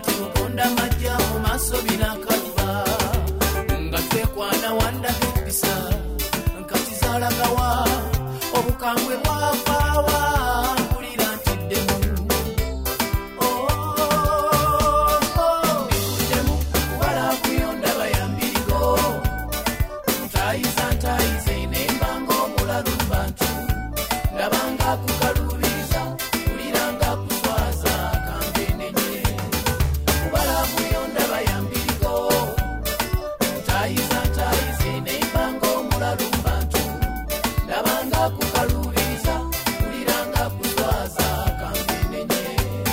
nti mukonda majja mu maaso binakaliba nga twekwana wandaga empisa nkati zalagawa obukambwe bwavaawa mpulira nti ddemu mbikuddemu kubala kuyonda bayambirigo ntayiza ntayize nembanga omulalu bantu ndabanga kukaluubiriza kuliranga kuswaza kambenenye kubala kuyonda bayambirigo ntayiza ntayize nembanga omulalu bantu ndabanga kukaluubiriza kuliranga kuswaza kambenenye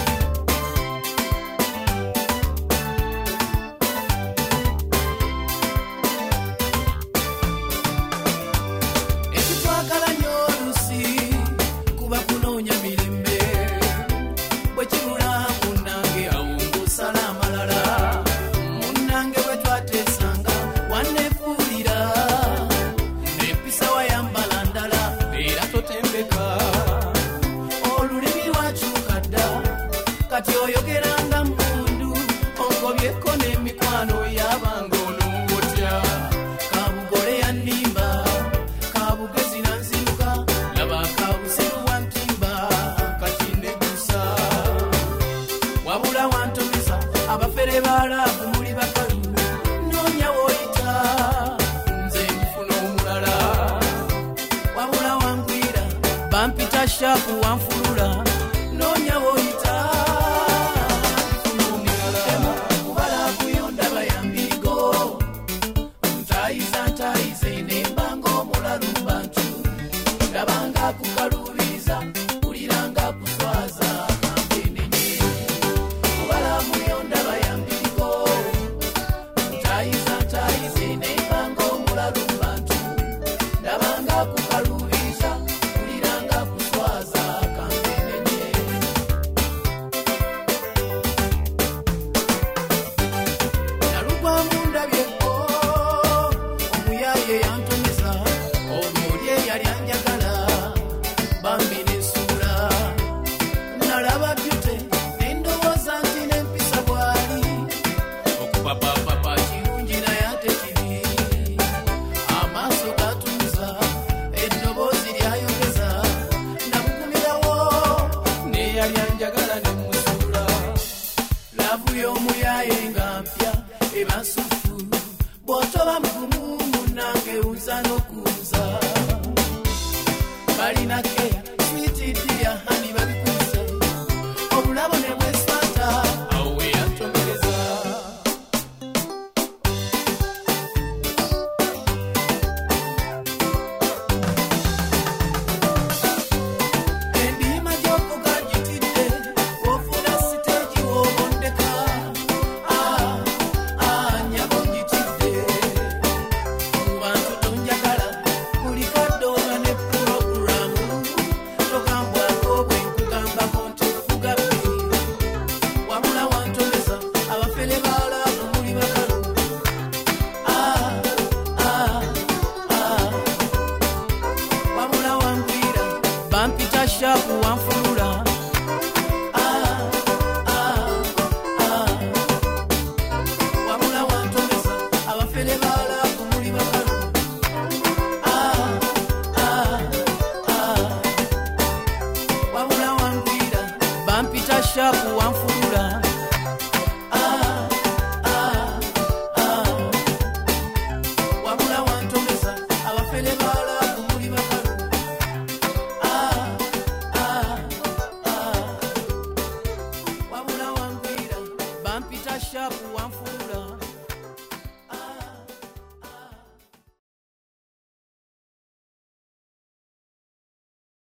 ekitwagala nnyo olusi kuba kunoonya mirembe bwe kibula munnange awungusala amalala munnange bwe twateesanga wanneefuulira n'empisa wayambala ndala era totembeka olulimi lwakyuka dda kati oyogeranga mmundu onkobyeko n'emikwano yabanga onoongotya kabugole yannimba kabugezi nanziruka laba kabuseru wantimba kati nnegusa wabula wantomesa abafere balaavu muli bakalu noonya woyita nze nfuna omulala wabula wangwira bampita shapu wanfulula noonya woyita nfuna omulala kubala kuyonda bayambirigo ntayiza ntayize nembanga omulalu bantu ndabanga kukaluubiriza kuliranga kuswaza kambenenye kubala muyonda bayambirigo ntayiza ntayize nembanga omulalu bantu ndabanga kukaluubiriza kuliranga kuswaza kambenenye nalugwamu ndabyeko omuyaye yantomeza omulye yali anjagala bambi n'essuula nalaba byute nendowooza nti n'empisa bwali okupapapapa kirungi naye ate kibi amaaso gatuuza eddoboozi lyayongeza nabukumirawo neyali anjagala nemusuula laavu y'omuyaye nga mpya eba nsufu bw'otoba mugumu munnange uza n'okuza balina keya switidiya hani babikuza obulabo ne bweswata awo weyantomereza endiima gy'ovuga gitidde ofuna siteegi w'obondeka nyabo ngitidde mu bantu tonjagala buli kadde oba ne puroguramu togambwako bwe nkugambako nti fugabbe wabula wantomeza abafere balaavu muli bakalu wabula wangwira bampita shapu wanfulula wabula wantomeza abafere balaavu muli bakalu wabula wangwira bampita shapu wanfulula wabula wantomeza abafere balaavu muli bakalu wabula wangwira bampita shapu wanfulula